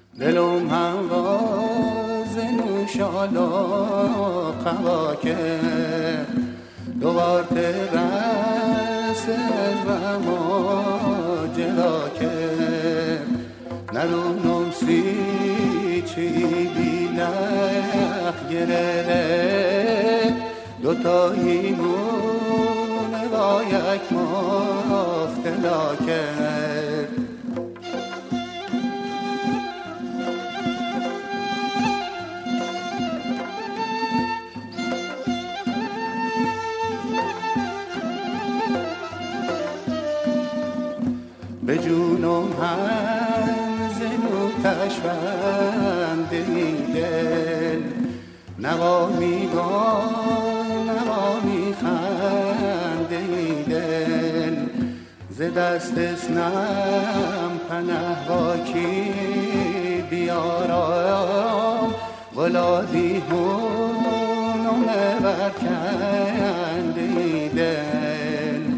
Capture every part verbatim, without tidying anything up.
دلم هواز نوشالا قوا کرد دوبار ترس رما جلا کرد ندونم سی چی بیلخ گره دوتایی مونه با یک مفتلا کرد به جونم هم زنو تشبند دل نوا میگان نوا میخنده دل ز دست اسنم پنه با کی بیارم ولادی هونم برکنده دل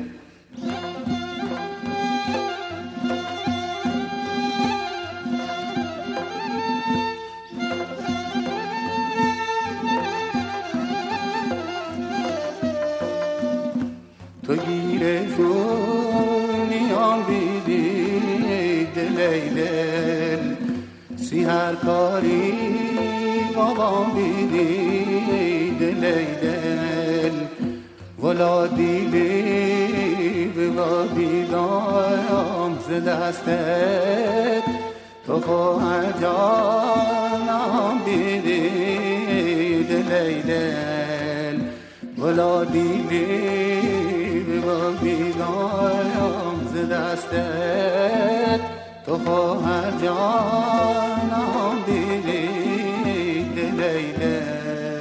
تو گیر دنیام بیدی دلی دل سی هر کاری بابام بیدی دلی دل ولادی بی و بیدام ز دستت تو خواهر جانم بیدی دلی دل ولادی بی و بیدایم ز دستت تو خواهر جانم دیدی دلی دل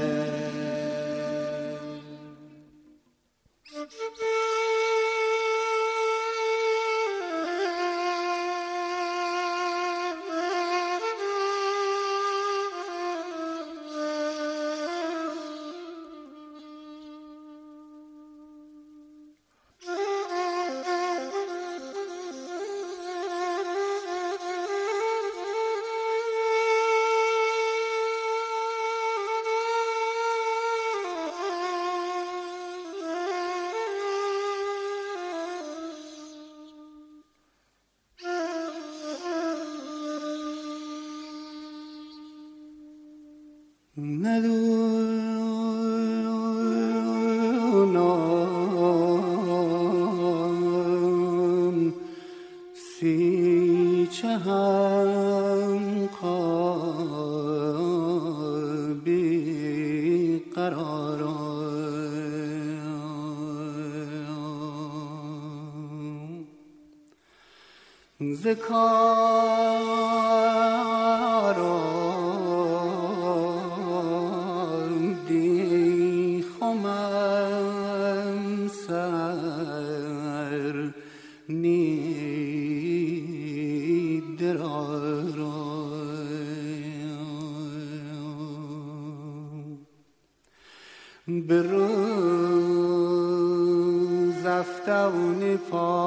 ندونم سی چه هم قلبی قرارم ذکارم به روز افتون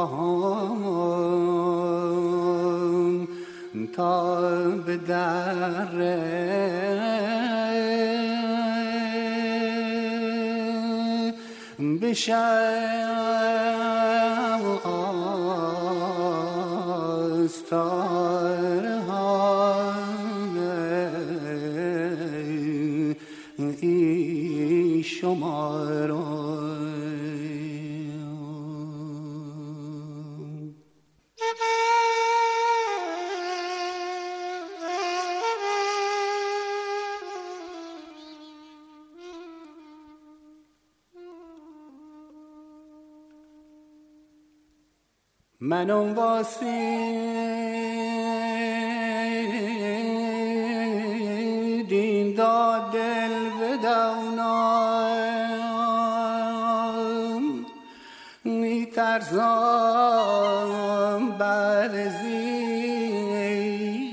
پاهم تا به دره بشم آستاره ای شما را منم واسی دین داد دل بدونم میترسم برزی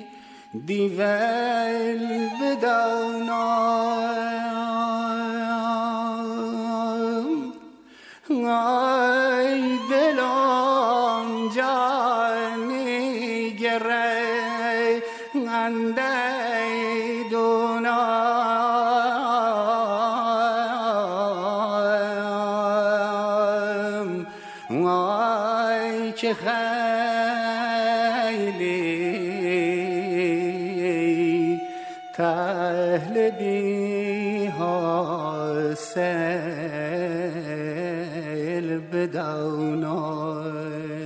دیول بدونم ای دلم جانی گره بنده دونم وای چه خیلی تهل بی حاصل بدونم